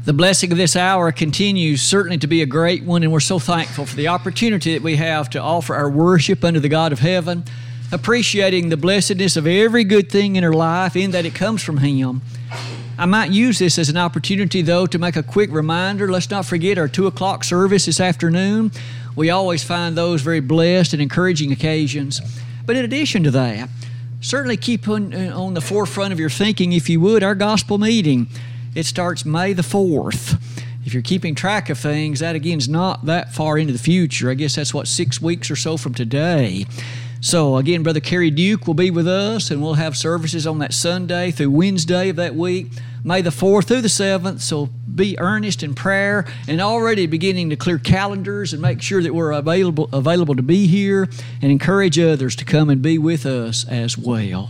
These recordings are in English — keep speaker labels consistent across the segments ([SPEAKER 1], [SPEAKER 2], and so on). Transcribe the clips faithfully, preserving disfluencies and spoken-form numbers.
[SPEAKER 1] The blessing of this hour continues certainly to be a great one, and we're so thankful for the opportunity that we have to offer our worship unto the God of heaven, appreciating the blessedness of every good thing in our life in that it comes from Him. I might use this as an opportunity, though, to make a quick reminder. Let's not forget our two o'clock service this afternoon. We always find those very blessed and encouraging occasions. But in addition to that, certainly keep on, on the forefront of your thinking, if you would, our gospel meeting. It starts May the fourth. If you're keeping track of things, that again is not that far into the future. I guess that's what, six weeks or so from today. So again, Brother Kerry Duke will be with us, and we'll have services on that Sunday through Wednesday of that week, May the fourth through the seventh. So be earnest in prayer and already beginning to clear calendars and make sure that we're available available to be here, and encourage others to come and be with us as well.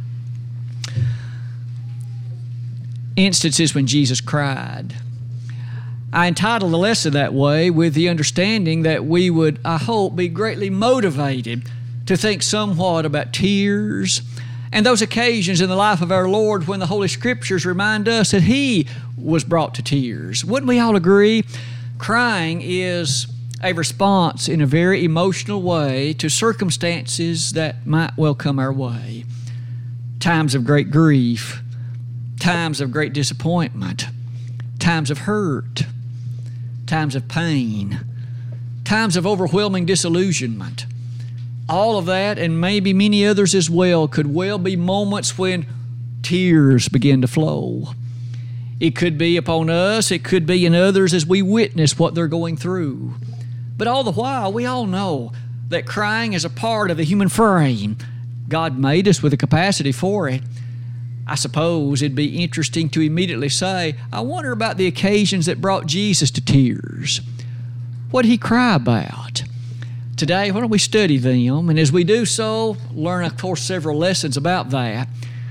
[SPEAKER 1] Instances when Jesus cried. I entitled the lesson that way with the understanding that we would, I hope, be greatly motivated to think somewhat about tears and those occasions in the life of our Lord when the Holy Scriptures remind us that He was brought to tears. Wouldn't we all agree? Crying is a response in a very emotional way to circumstances that might well come our way. Times of great grief, times of great disappointment, times of hurt, times of pain, times of overwhelming disillusionment. All of that, and maybe many others as well, could well be moments when tears begin to flow. It could be upon us, it could be in others as we witness what they're going through. But all the while, we all know that crying is a part of the human frame. God made us with a capacity for it. I suppose it'd be interesting to immediately say, I wonder about the occasions that brought Jesus to tears. What did He cry about? Today, why don't we study them? And as we do so, learn, of course, several lessons about that.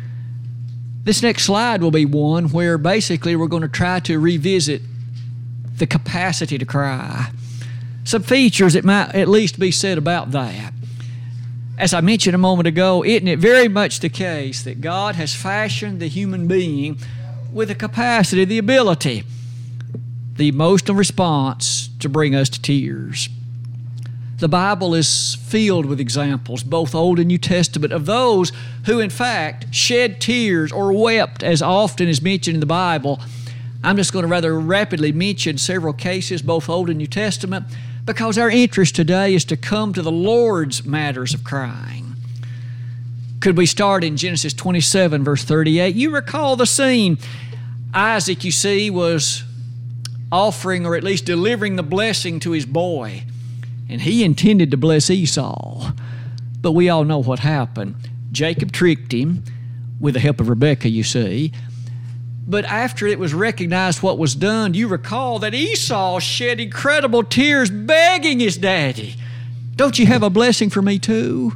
[SPEAKER 1] This next slide will be one where basically we're going to try to revisit the capacity to cry. Some features that might at least be said about that. As I mentioned a moment ago, isn't it very much the case that God has fashioned the human being with the capacity, the ability, the emotional response to bring us to tears? The Bible is filled with examples, both Old and New Testament, of those who in fact shed tears or wept as often as mentioned in the Bible. I'm just going to rather rapidly mention several cases, both Old and New Testament, because our interest today is to come to the Lord's matters of crying. Could we start in Genesis twenty-seven, verse thirty-eight? You recall the scene. Isaac, you see, was offering, or at least delivering, the blessing to his boy. And he intended to bless Esau. But we all know what happened. Jacob tricked him with the help of Rebekah, you see. But after it was recognized what was done, you recall that Esau shed incredible tears begging his daddy, don't you have a blessing for me too?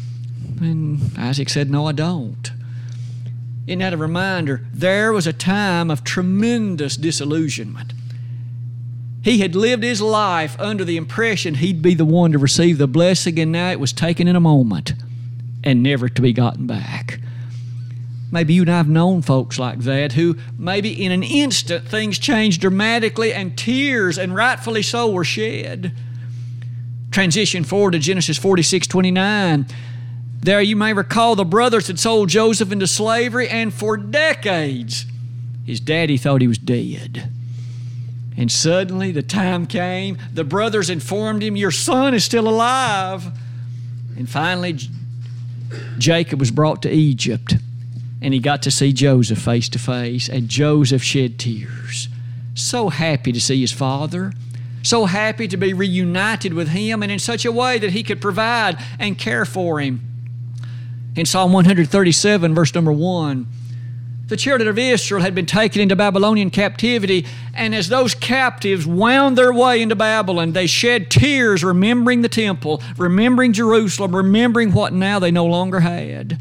[SPEAKER 1] And Isaac said, no, I don't. Isn't that a reminder? There was a time of tremendous disillusionment. He had lived his life under the impression he'd be the one to receive the blessing, and now it was taken in a moment and never to be gotten back. Maybe you and I have known folks like that who maybe in an instant things changed dramatically and tears, and rightfully so, were shed. Transition forward to Genesis forty-six twenty-nine. There you may recall the brothers had sold Joseph into slavery, and for decades his daddy thought he was dead. And suddenly the time came, the brothers informed him, your son is still alive. And finally Jacob was brought to Egypt, and he got to see Joseph face to face, and Joseph shed tears. So happy to see his father, so happy to be reunited with him, and in such a way that he could provide and care for him. In Psalm one thirty-seven, verse number one, the children of Israel had been taken into Babylonian captivity, and as those captives wound their way into Babylon, they shed tears remembering the temple, remembering Jerusalem, remembering what now they no longer had.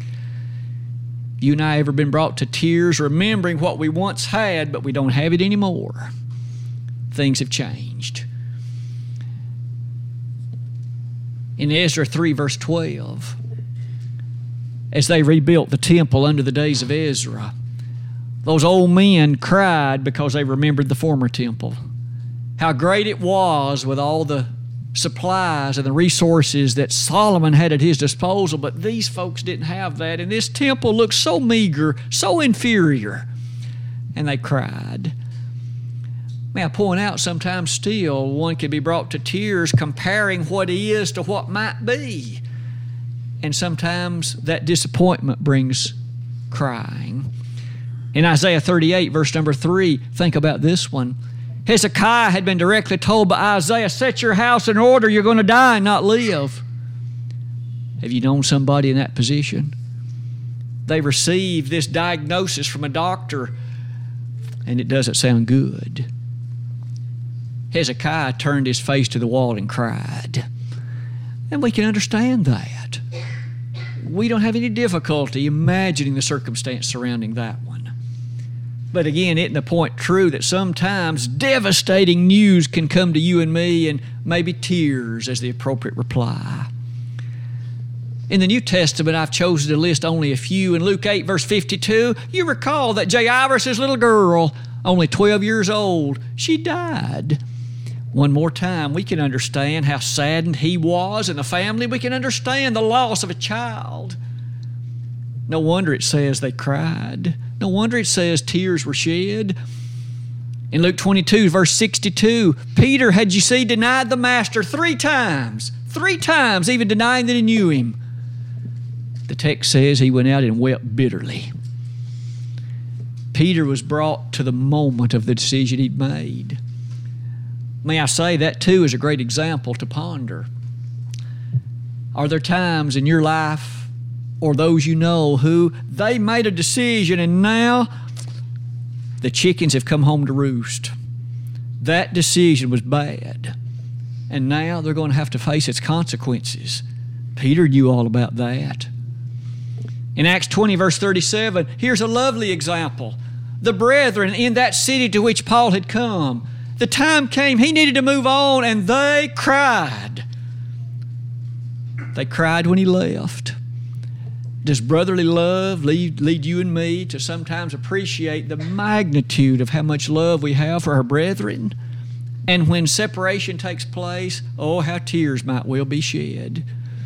[SPEAKER 1] You and I ever been brought to tears remembering what we once had, but we don't have it anymore? Things have changed. In Ezra three, verse twelve, as they rebuilt the temple under the days of Ezra, Those old men cried because they remembered the former temple. How great it was with all the supplies and the resources that Solomon had at his disposal, but these folks didn't have that. And this temple looked so meager, so inferior. And they cried. May I point out, sometimes still one can be brought to tears comparing what is to what might be. And sometimes that disappointment brings crying. In Isaiah thirty-eight, verse number three, think about this one. Hezekiah had been directly told by Isaiah, set your house in order, you're going to die and not live. Have you known somebody in that position? They received this diagnosis from a doctor, and it doesn't sound good. Hezekiah turned his face to the wall and cried. And we can understand that. We don't have any difficulty imagining the circumstance surrounding that one. But again, isn't the point true that sometimes devastating news can come to you and me, and maybe tears as the appropriate reply? In the New Testament, I've chosen to list only a few. In Luke eight, verse fifty-two, you recall that Jairus' little girl, only twelve years old, she died. One more time, we can understand how saddened he was and the family. We can understand the loss of a child. No wonder it says they cried. No wonder it says tears were shed. In Luke twenty-two, verse sixty-two, Peter, had you see, denied the Master three times. Three times, even denying that he knew him. The text says he went out and wept bitterly. Peter was brought to the moment of the decision he'd made. May I say, that too is a great example to ponder. Are there times in your life, or those you know, who they made a decision and now the chickens have come home to roost? That decision was bad, and now they're going to have to face its consequences. Peter knew all about that. In Acts twenty, verse thirty-seven, here's a lovely example. The brethren in that city to which Paul had come, the time came, he needed to move on, and they cried. They cried when he left. Does brotherly love lead, lead you and me to sometimes appreciate the magnitude of how much love we have for our brethren? And when separation takes place, oh, how tears might well be shed.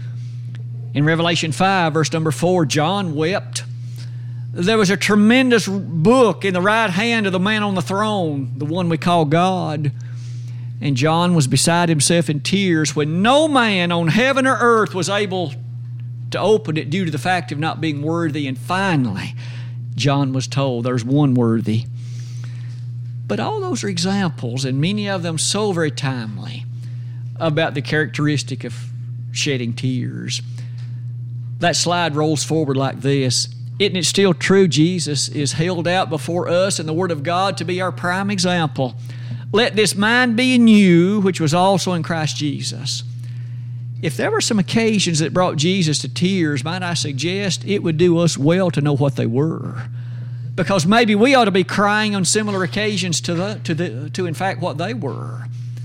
[SPEAKER 1] In Revelation five, verse number four, John wept. There was a tremendous book in the right hand of the man on the throne, the one we call God. And John was beside himself in tears when no man on heaven or earth was able to open it due to the fact of not being worthy. And finally, John was told there's one worthy. But all those are examples, and many of them so very timely, about the characteristic of shedding tears. That slide rolls forward like this. Isn't it still true Jesus is held out before us in the Word of God to be our prime example? Let this mind be in you, which was also in Christ Jesus. If there were some occasions that brought Jesus to tears, might I suggest it would do us well to know what they were. Because maybe we ought to be crying on similar occasions to, the, to, the, to in fact, what they were.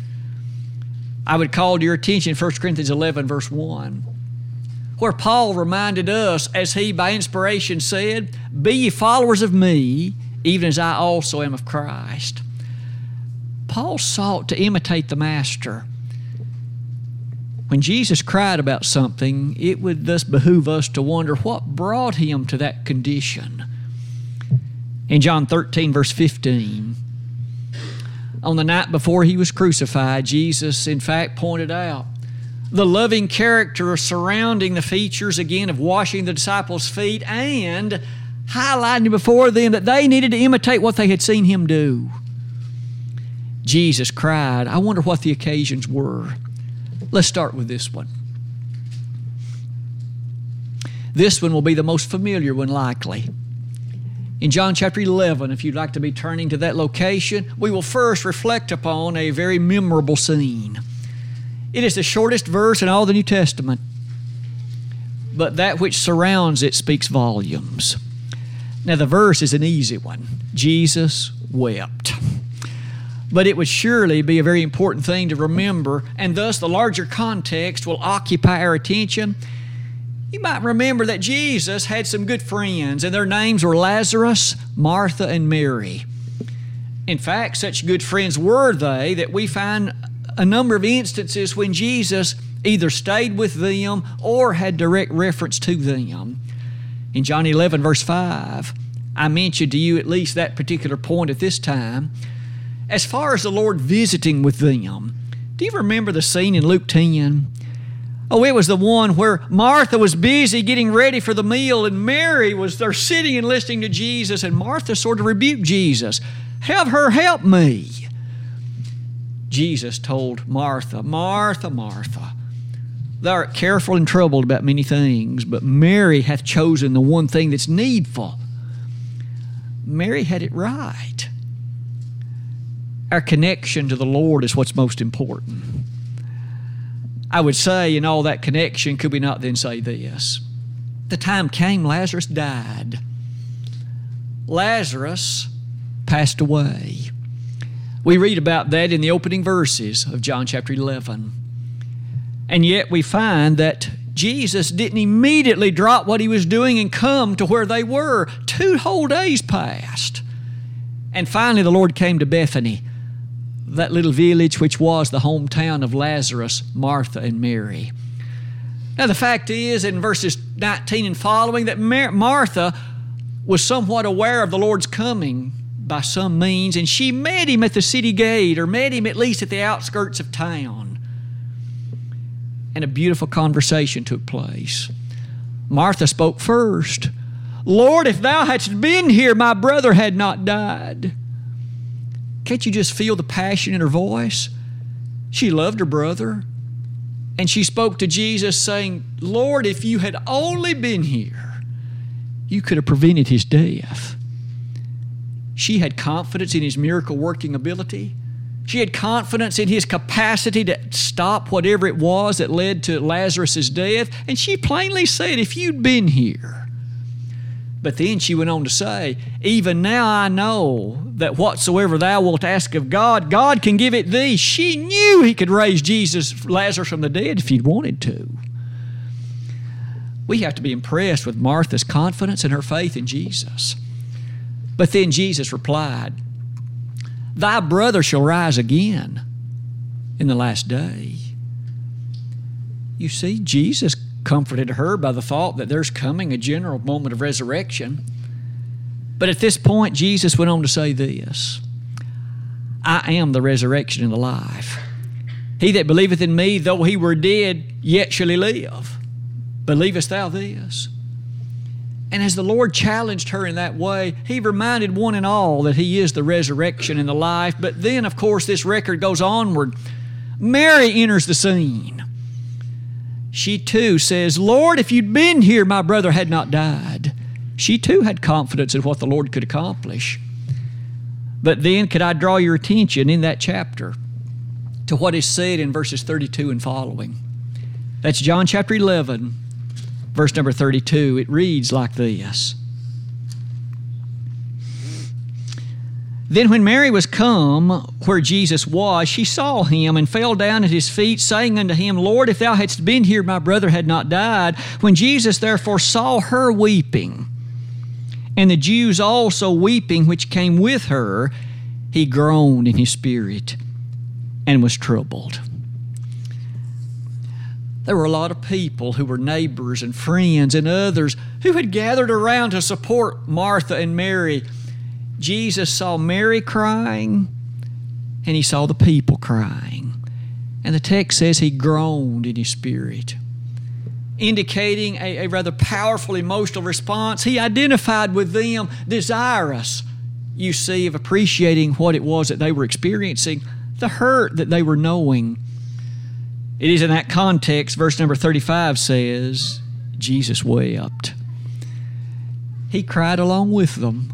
[SPEAKER 1] I would call to your attention First Corinthians eleven, verse one, where Paul reminded us, as he by inspiration said, be ye followers of me, even as I also am of Christ. Paul sought to imitate the Master. When Jesus cried about something, it would thus behoove us to wonder what brought him to that condition. In John thirteen, verse fifteen, on the night before he was crucified, Jesus, in fact, pointed out the loving character surrounding the features, again, of washing the disciples' feet and highlighting before them that they needed to imitate what they had seen him do. Jesus cried. I wonder what the occasions were. Let's start with this one. This one will be the most familiar one, likely. In John chapter eleven, if you'd like to be turning to that location, we will first reflect upon a very memorable scene. It is the shortest verse in all the New Testament, but that which surrounds it speaks volumes. Now, the verse is an easy one. Jesus wept. But it would surely be a very important thing to remember, and thus the larger context will occupy our attention. You might remember that Jesus had some good friends, and their names were Lazarus, Martha, and Mary. In fact, such good friends were they that we find a number of instances when Jesus either stayed with them or had direct reference to them. In John eleven, verse five, I mentioned to you at least that particular point at this time. As far as the Lord visiting with them, do you remember the scene in Luke ten? Oh, it was the one where Martha was busy getting ready for the meal, and Mary was there sitting and listening to Jesus, and Martha sort of rebuked Jesus. Have her help me. Jesus told Martha, Martha, Martha, thou art careful and troubled about many things, but Mary hath chosen the one thing that's needful. Mary had it right. Our connection to the Lord is what's most important. I would say in all that connection, could we not then say this? The time came, Lazarus died. Lazarus passed away. We read about that in the opening verses of John chapter eleven. And yet we find that Jesus didn't immediately drop what he was doing and come to where they were. Two whole days passed. And finally the Lord came to Bethany, that little village which was the hometown of Lazarus, Martha, and Mary. Now the fact is, in verses nineteen and following, that Mar- Martha was somewhat aware of the Lord's coming by some means, and she met him at the city gate, or met him at least at the outskirts of town. And a beautiful conversation took place. Martha spoke first. Lord, if thou hadst been here, my brother had not died. Can't you just feel the passion in her voice? She loved her brother. And she spoke to Jesus saying, Lord, if you had only been here, you could have prevented his death. She had confidence in his miracle-working ability. She had confidence in his capacity to stop whatever it was that led to Lazarus' death. And she plainly said, if you'd been here. But then she went on to say, even now I know that whatsoever thou wilt ask of God, God can give it thee. She knew he could raise Jesus, Lazarus from the dead if he'd wanted to. We have to be impressed with Martha's confidence and her faith in Jesus. But then Jesus replied, thy brother shall rise again in the last day. You see, Jesus comforted her by the thought that there's coming a general moment of resurrection. But at this point, Jesus went on to say this, I am the resurrection and the life. He that believeth in me, though he were dead, yet shall he live. Believest thou this? And as the Lord challenged her in that way, he reminded one and all that he is the resurrection and the life. But then, of course, this record goes onward. Mary enters the scene. She too says, Lord, if you'd been here, my brother had not died. She too had confidence in what the Lord could accomplish. But then could I draw your attention in that chapter to what is said in verses thirty-two and following. That's John chapter eleven, verse number thirty-two. It reads like this. Then when Mary was come where Jesus was, she saw him and fell down at his feet, saying unto him, Lord, if thou hadst been here, my brother had not died. When Jesus therefore saw her weeping, and the Jews also weeping which came with her, he groaned in his spirit and was troubled. There were a lot of people who were neighbors and friends and others who had gathered around to support Martha and Mary. Jesus saw Mary crying, and he saw the people crying. And the text says he groaned in his spirit, indicating a, a rather powerful emotional response. He identified with them, desirous, you see, of appreciating what it was that they were experiencing, the hurt that they were knowing. It is in that context, verse number thirty-five says, Jesus wept. He cried along with them.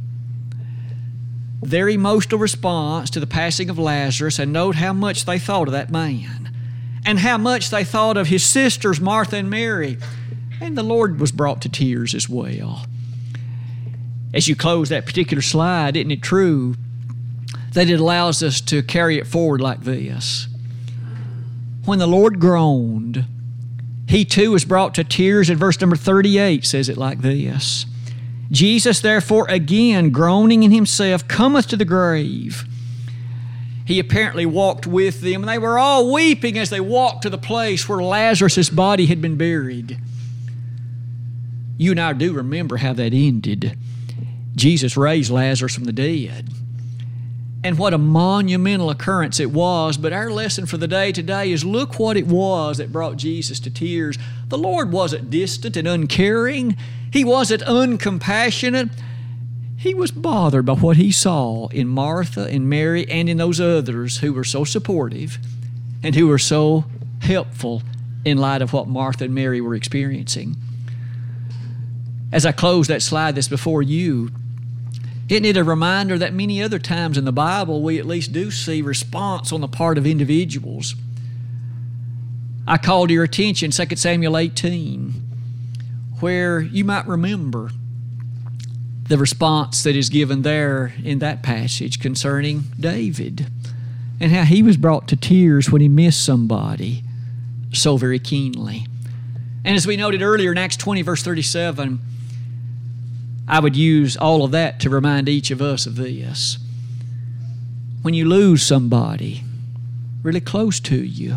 [SPEAKER 1] Their emotional response to the passing of Lazarus, and note how much they thought of that man, and how much they thought of his sisters, Martha and Mary. And the Lord was brought to tears as well. As you close that particular slide, isn't it true that it allows us to carry it forward like this? When the Lord groaned, He too was brought to tears, and verse number thirty-eight says it like this. Jesus, therefore, again, groaning in himself, cometh to the grave. He apparently walked with them, and they were all weeping as they walked to the place where Lazarus' body had been buried. You and I do remember how that ended. Jesus raised Lazarus from the dead. And what a monumental occurrence it was. But our lesson for the day today is look what it was that brought Jesus to tears. The Lord wasn't distant and uncaring. He wasn't uncompassionate. He was bothered by what he saw in Martha and Mary and in those others who were so supportive and who were so helpful in light of what Martha and Mary were experiencing. As I close that slide that's before you, isn't it a reminder that many other times in the Bible we at least do see response on the part of individuals? I called your attention Second Samuel eighteen, where you might remember the response that is given there in that passage concerning David and how he was brought to tears when he missed somebody so very keenly. And as we noted earlier in Acts twenty, verse thirty-seven, I would use all of that to remind each of us of this. When you lose somebody really close to you,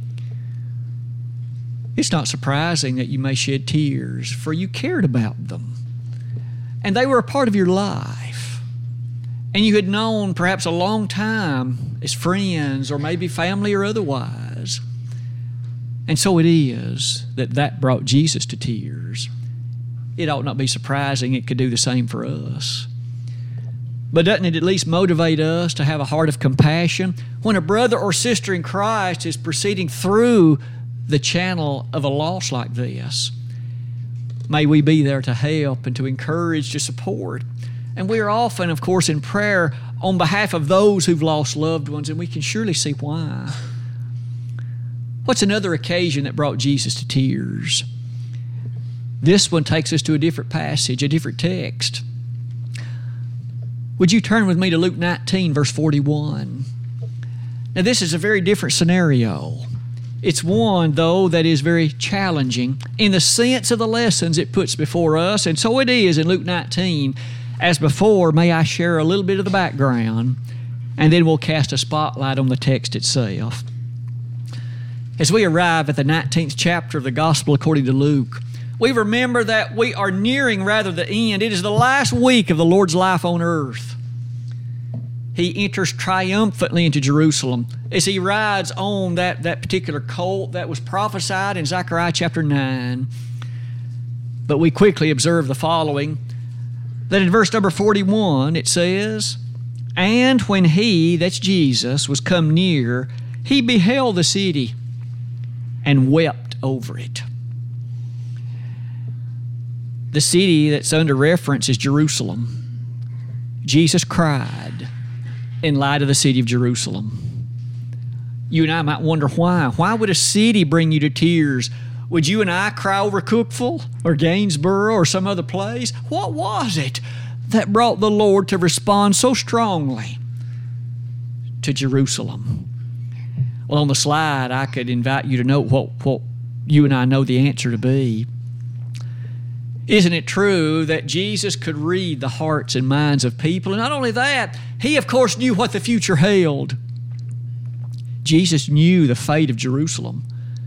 [SPEAKER 1] it's not surprising that you may shed tears, for you cared about them. And they were a part of your life. And you had known perhaps a long time as friends or maybe family or otherwise. And so it is that that brought Jesus to tears. It ought not be surprising it could do the same for us. But doesn't it at least motivate us to have a heart of compassion when a brother or sister in Christ is proceeding through the channel of a loss like this? May we be there to help and to encourage, to support. And we are often, of course, in prayer on behalf of those who've lost loved ones, and we can surely see why. What's another occasion that brought Jesus to tears? This one takes us to a different passage, a different text. Would you turn with me to Luke nineteen, verse forty-one? Now, this is a very different scenario. It's one, though, that is very challenging in the sense of the lessons it puts before us, and so it is in Luke nineteen. As before, may I share a little bit of the background, and then we'll cast a spotlight on the text itself. As we arrive at the nineteenth chapter of the Gospel according to Luke, we remember that we are nearing rather the end. It is the last week of the Lord's life on earth. He enters triumphantly into Jerusalem as he rides on that, that particular colt that was prophesied in Zechariah chapter nine. But we quickly observe the following, that in verse number forty-one it says, "And when he," that's Jesus, "was come near, he beheld the city and wept over it." The city that's under reference is Jerusalem. Jesus cried in light of the city of Jerusalem. You and I might wonder why. Why would a city bring you to tears? Would you and I cry over Cookeville or Gainsboro or some other place? What was it that brought the Lord to respond so strongly to Jerusalem? Well, on the slide, I could invite you to note what, what you and I know the answer to be. Isn't it true that Jesus could read the hearts and minds of people? And not only that, he, of course, knew what the future held. Jesus knew the fate of Jerusalem.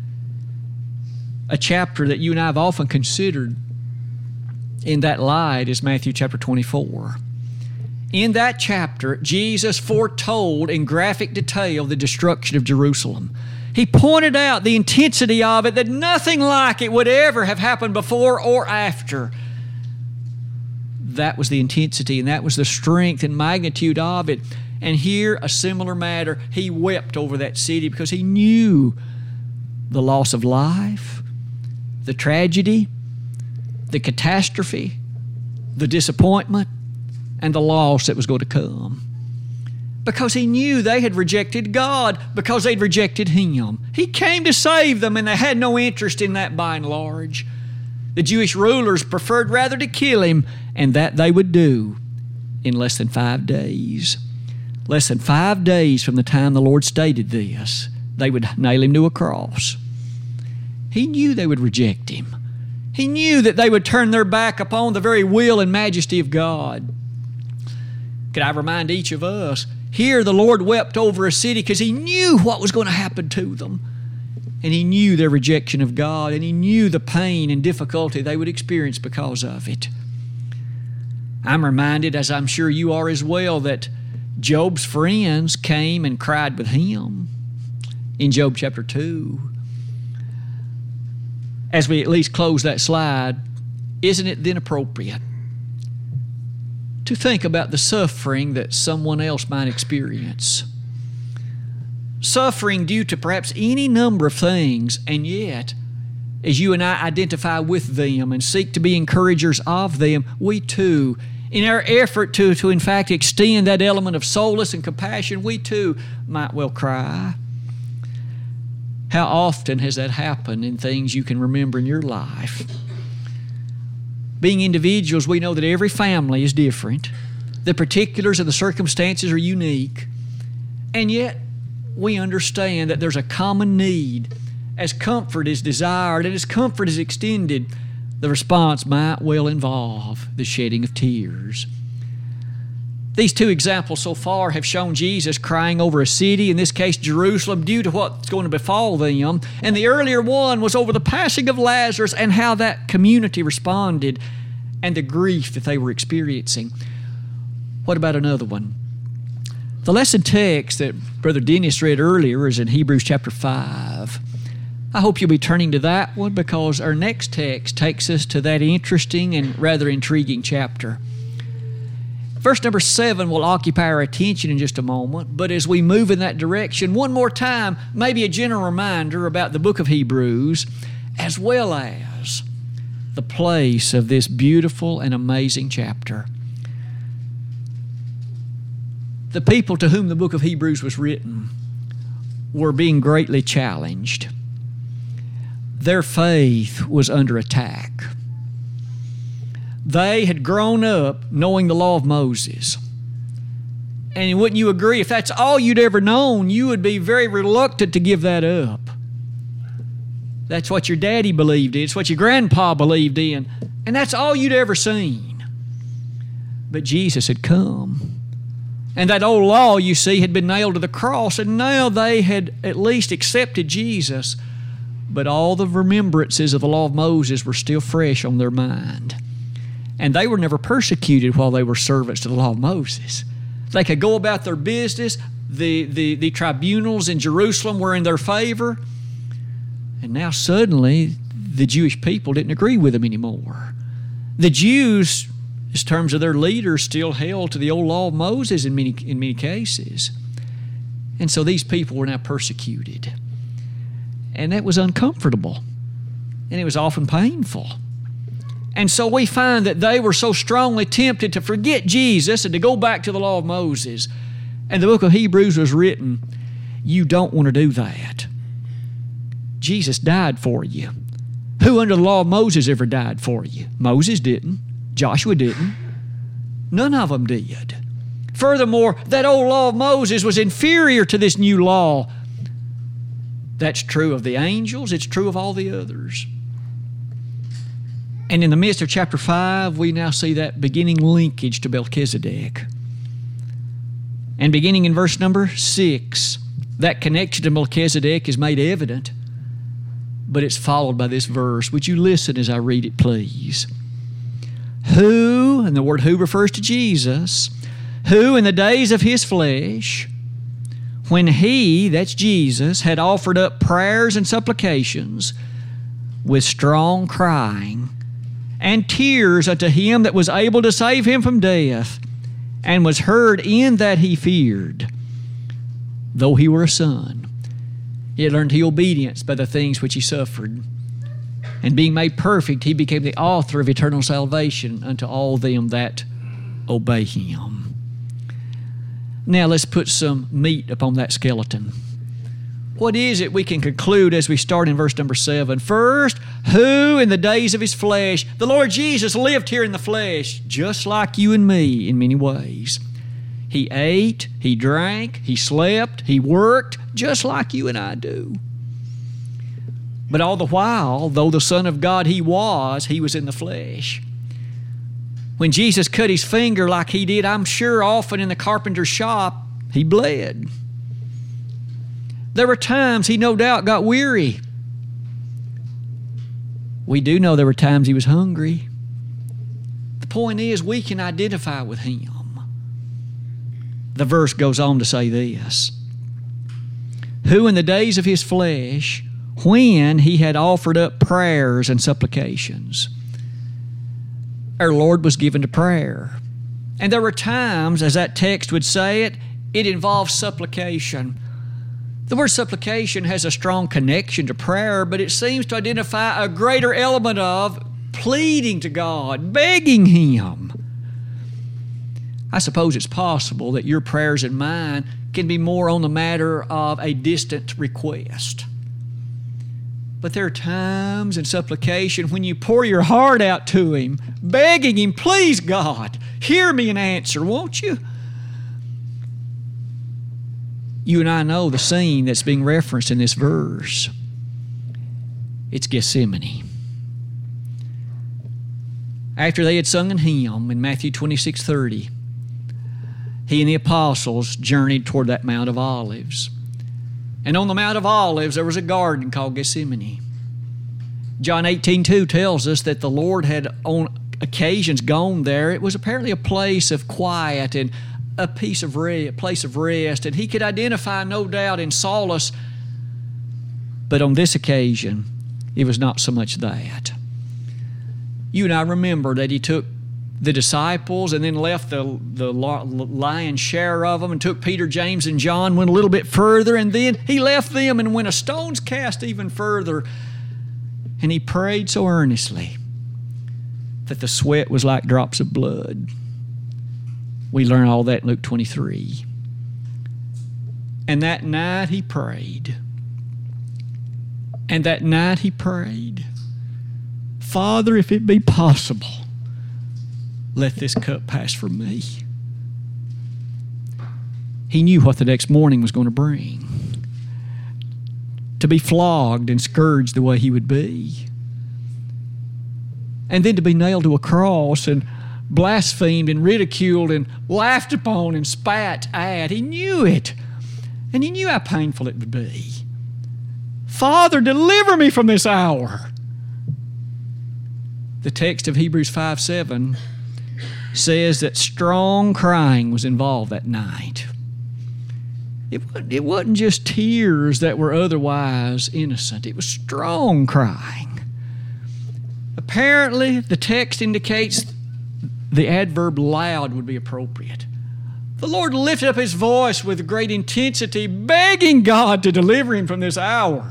[SPEAKER 1] A chapter that you and I have often considered in that light is Matthew chapter twenty-four. In that chapter, Jesus foretold in graphic detail the destruction of Jerusalem. He pointed out the intensity of it, that nothing like it would ever have happened before or after. That was the intensity, and that was the strength and magnitude of it. And here, a similar matter, he wept over that city because he knew the loss of life, the tragedy, the catastrophe, the disappointment, and the loss that was going to come. Because he knew they had rejected God, because they'd rejected him. He came to save them, and they had no interest in that by and large. The Jewish rulers preferred rather to kill him, and that they would do in less than five days. Less than five days from the time the Lord stated this, they would nail him to a cross. He knew they would reject Him. He knew that they would turn their back upon the very will and majesty of God. Could I remind each of us, here the Lord wept over a city because He knew what was going to happen to them. And He knew their rejection of God, and He knew the pain and difficulty they would experience because of it. I'm reminded, as I'm sure you are as well, that Job's friends came and cried with him in Job chapter two. As we at least close that slide, isn't it then appropriate to think about the suffering that someone else might experience? Suffering due to perhaps any number of things, and yet, as you and I identify with them and seek to be encouragers of them, we too, in our effort to, to in fact extend that element of solace and compassion, we too might well cry. How often has that happened in things you can remember in your life? Being individuals, we know that every family is different. The particulars of the circumstances are unique. And yet, we understand that there's a common need. As comfort is desired and as comfort is extended, the response might well involve the shedding of tears. These two examples so far have shown Jesus crying over a city, in this case Jerusalem, due to what's going to befall them. And the earlier one was over the passing of Lazarus and how that community responded and the grief that they were experiencing. What about another one? The lesson text that Brother Dennis read earlier is in Hebrews chapter five. I hope you'll be turning to that one because our next text takes us to that interesting and rather intriguing chapter. Verse number seven will occupy our attention in just a moment, but as we move in that direction, one more time, maybe a general reminder about the book of Hebrews, as well as the place of this beautiful and amazing chapter. The people to whom the book of Hebrews was written were being greatly challenged. Their faith was under attack. They had grown up knowing the law of Moses. And wouldn't you agree, if that's all you'd ever known, you would be very reluctant to give that up. That's what your daddy believed in. It's what your grandpa believed in. And that's all you'd ever seen. But Jesus had come. And that old law, you see, had been nailed to the cross, and now they had at least accepted Jesus. But all the remembrances of the law of Moses were still fresh on their mind. And they were never persecuted while they were servants to the law of Moses. They could go about their business. The, the, the tribunals in Jerusalem were in their favor. And now suddenly, the Jewish people didn't agree with them anymore. The Jews, in terms of their leaders, still held to the old law of Moses in many, in many cases. And so these people were now persecuted. And that was uncomfortable. And it was often painful. And so we find that they were so strongly tempted to forget Jesus and to go back to the law of Moses. And the book of Hebrews was written, you don't want to do that. Jesus died for you. Who under the law of Moses ever died for you? Moses didn't. Joshua didn't. None of them did. Furthermore, that old law of Moses was inferior to this new law. That's true of the angels. It's true of all the others. And in the midst of chapter five, we now see that beginning linkage to Melchizedek. And beginning in verse number six, that connection to Melchizedek is made evident, but it's followed by this verse. Would you listen as I read it, please? Who, and the word who refers to Jesus, who in the days of His flesh, when He, that's Jesus, had offered up prayers and supplications with strong crying and tears unto Him that was able to save Him from death, and was heard in that He feared, though He were a son, yet learned He obedience by the things which He suffered. And being made perfect, He became the author of eternal salvation unto all them that obey Him. Now let's put some meat upon that skeleton. What is it we can conclude as we start in verse number seven? First, who in the days of His flesh, the Lord Jesus lived here in the flesh, just like you and me in many ways. He ate, He drank, He slept, He worked, just like you and I do. But all the while, though the Son of God he was, he was in the flesh. When Jesus cut his finger like he did, I'm sure often in the carpenter's shop, he bled. There were times he no doubt got weary. We do know there were times he was hungry. The point is, we can identify with him. The verse goes on to say this: who in the days of his flesh, when he had offered up prayers and supplications. Our Lord was given to prayer. And there were times, as that text would say it, it involves supplication. The word supplication has a strong connection to prayer, but it seems to identify a greater element of pleading to God, begging Him. I suppose it's possible that your prayers and mine can be more on the matter of a distant request. But there are times in supplication when you pour your heart out to Him, begging Him, please God, hear me and answer, won't you? You and I know the scene that's being referenced in this verse. It's Gethsemane. After they had sung an hymn in Matthew twenty-six thirty, He and the apostles journeyed toward that Mount of Olives. And on the Mount of Olives, there was a garden called Gethsemane. John eighteen two tells us that the Lord had on occasions gone there. It was apparently a place of quiet and a piece of rest, a place of rest, and He could identify, no doubt, in solace. But on this occasion, it was not so much that. You and I remember that He took the disciples and then left the, the lion's share of them and took Peter, James, and John, went a little bit further, and then He left them and went a stone's cast even further. And He prayed so earnestly that the sweat was like drops of blood. We learn all that in Luke twenty-three. And that night He prayed. And that night He prayed, Father, if it be possible, let this cup pass from me. He knew what the next morning was going to bring. To be flogged and scourged the way He would be. And then to be nailed to a cross and blasphemed and ridiculed and laughed upon and spat at. He knew it. And He knew how painful it would be. Father, deliver me from this hour. The text of Hebrews five seven says that strong crying was involved that night. It, it wasn't just tears that were otherwise innocent. It was strong crying. Apparently, the text indicates the adverb loud would be appropriate. The Lord lifted up His voice with great intensity, begging God to deliver Him from this hour.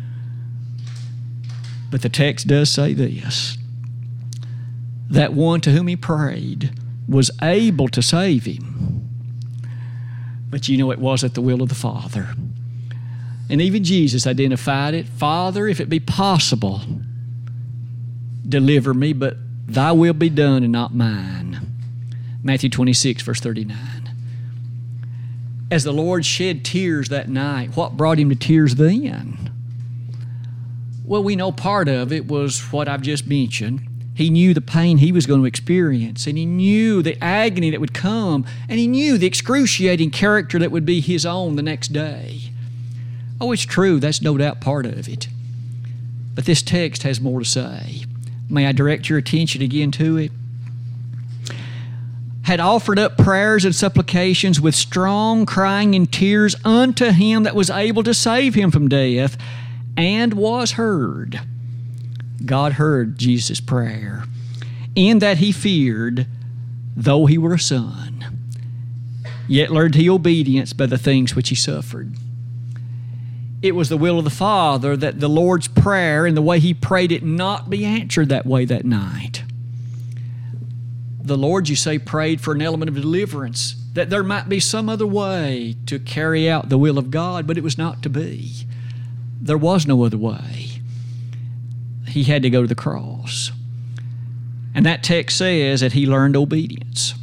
[SPEAKER 1] But the text does say this: that one to whom He prayed was able to save him. But you know it was at the will of the Father. And even Jesus identified it. Father, if it be possible, deliver me, but Thy will be done and not mine. Matthew twenty-six, verse thirty-nine. As the Lord shed tears that night, what brought Him to tears then? Well, we know part of it was what I've just mentioned. He knew the pain He was going to experience, and He knew the agony that would come, and He knew the excruciating character that would be His own the next day. Oh, it's true, that's no doubt part of it. But this text has more to say. May I direct your attention again to it? Had offered up prayers and supplications with strong crying and tears unto Him that was able to save him from death, and was heard. God heard Jesus' prayer, in that He feared, though He were a son, yet learned He obedience by the things which He suffered. It was the will of the Father that the Lord's Prayer and the way He prayed it not be answered that way that night. The Lord, you say, prayed for an element of deliverance, that there might be some other way to carry out the will of God, but it was not to be. There was no other way. He had to go to the cross. And that text says that He learned obedience.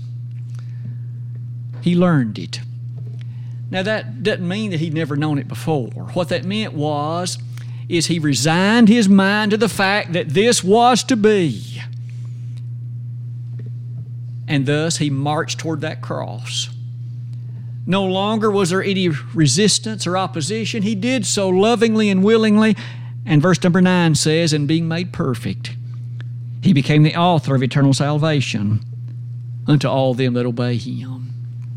[SPEAKER 1] He learned it. Now that doesn't mean that He'd never known it before. What that meant was, is he resigned his mind to the fact that this was to be. And thus he marched toward that cross. No longer was there any resistance or opposition. He did so lovingly and willingly. And verse number nine says, and being made perfect, he became the author of eternal salvation unto all them that obey him.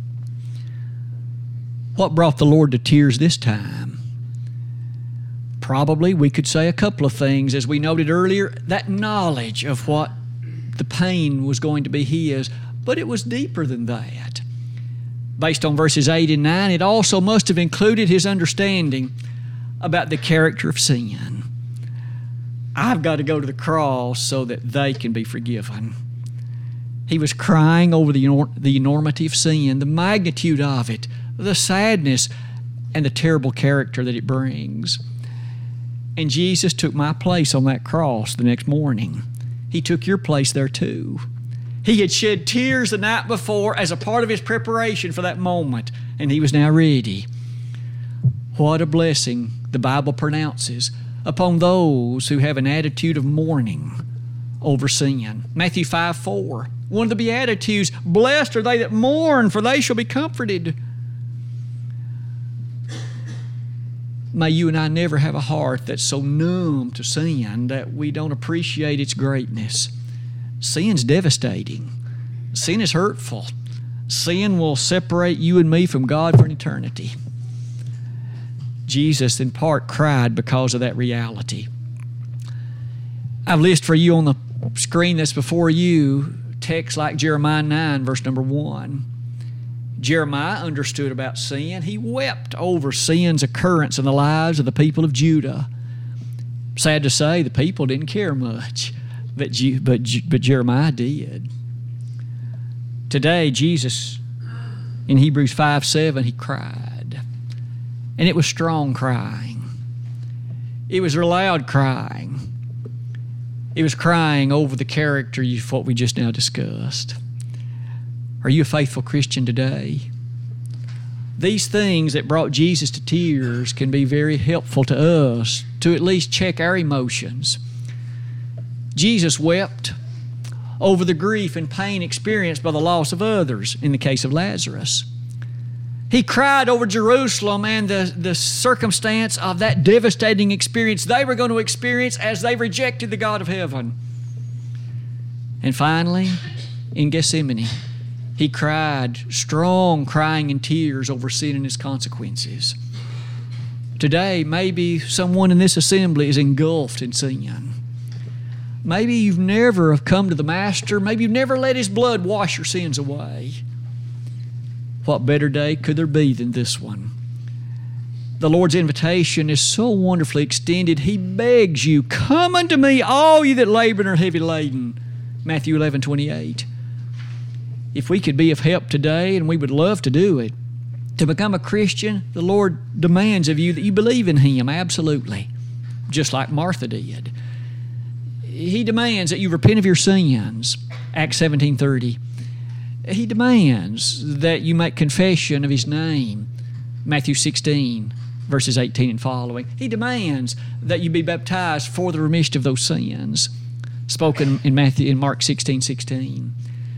[SPEAKER 1] What brought the Lord to tears this time? Probably we could say a couple of things. As we noted earlier, that knowledge of what the pain was going to be his, but it was deeper than that. Based on verses eight and nine, it also must have included his understanding about the character of sin. I've got to go to the cross so that they can be forgiven. He was crying over the, enor- the enormity of sin, the magnitude of it, the sadness, and the terrible character that it brings. And Jesus took my place on that cross the next morning. He took your place there too. He had shed tears the night before as a part of his preparation for that moment, and he was now ready. What a blessing the Bible pronounces upon those who have an attitude of mourning over sin. Matthew five four, one of the Beatitudes, blessed are they that mourn, for they shall be comforted. May you and I never have a heart that's so numb to sin that we don't appreciate its greatness. Sin's devastating. Sin is hurtful. Sin will separate you and me from God for an eternity. Jesus, in part, cried because of that reality. I've listed for you on the screen that's before you texts like Jeremiah nine, verse number one. Jeremiah understood about sin. He wept over sin's occurrence in the lives of the people of Judah. Sad to say, the people didn't care much, but, but, but Jeremiah did. Today, Jesus, in Hebrews five seven, he cried. And it was strong crying. It was loud crying. It was crying over the character of what we just now discussed. Are you a faithful Christian today? These things that brought Jesus to tears can be very helpful to us to at least check our emotions. Jesus wept over the grief and pain experienced by the loss of others in the case of Lazarus. He cried over Jerusalem and the, the circumstance of that devastating experience they were going to experience as they rejected the God of heaven. And finally, in Gethsemane, he cried, strong crying and tears over sin and its consequences. Today, maybe someone in this assembly is engulfed in sin. Maybe you've never come to the Master. Maybe you've never let His blood wash your sins away. What better day could there be than this one? The Lord's invitation is so wonderfully extended. He begs you, come unto me, all you that labor and are heavy laden. Matthew eleven twenty-eight. If we could be of help today, and we would love to do it, to become a Christian, the Lord demands of you that you believe in Him, absolutely, just like Martha did. He demands that you repent of your sins, Acts seventeen thirty. He demands that you make confession of His name, Matthew sixteen, verses eighteen and following. He demands that you be baptized for the remission of those sins, spoken in Matthew in Mark sixteen sixteen.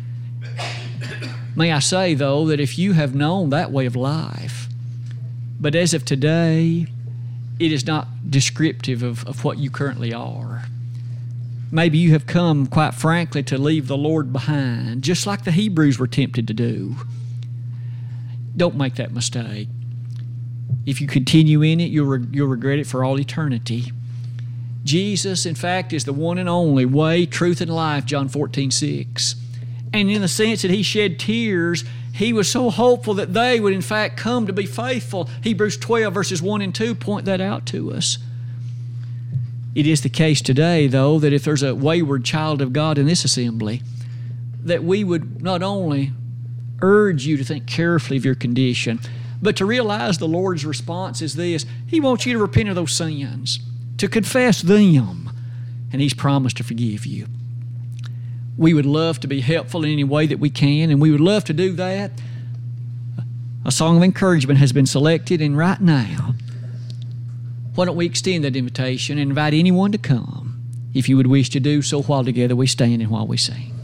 [SPEAKER 1] May I say, though, that if you have known that way of life, but as of today, it is not descriptive of, of what you currently are. Maybe you have come, quite frankly, to leave the Lord behind, just like the Hebrews were tempted to do. Don't make that mistake. If you continue in it, you'll, re- you'll regret it for all eternity. Jesus, in fact, is the one and only way, truth, and life, John fourteen six. And in the sense that He shed tears, He was so hopeful that they would, in fact, come to be faithful. Hebrews twelve, verses one and two point that out to us. It is the case today, though, that if there's a wayward child of God in this assembly, that we would not only urge you to think carefully of your condition, but to realize the Lord's response is this. He wants you to repent of those sins, to confess them, and He's promised to forgive you. We would love to be helpful in any way that we can, and we would love to do that. A song of encouragement has been selected, and right now, why don't we extend that invitation and invite anyone to come if you would wish to do so while together we stand and while we sing.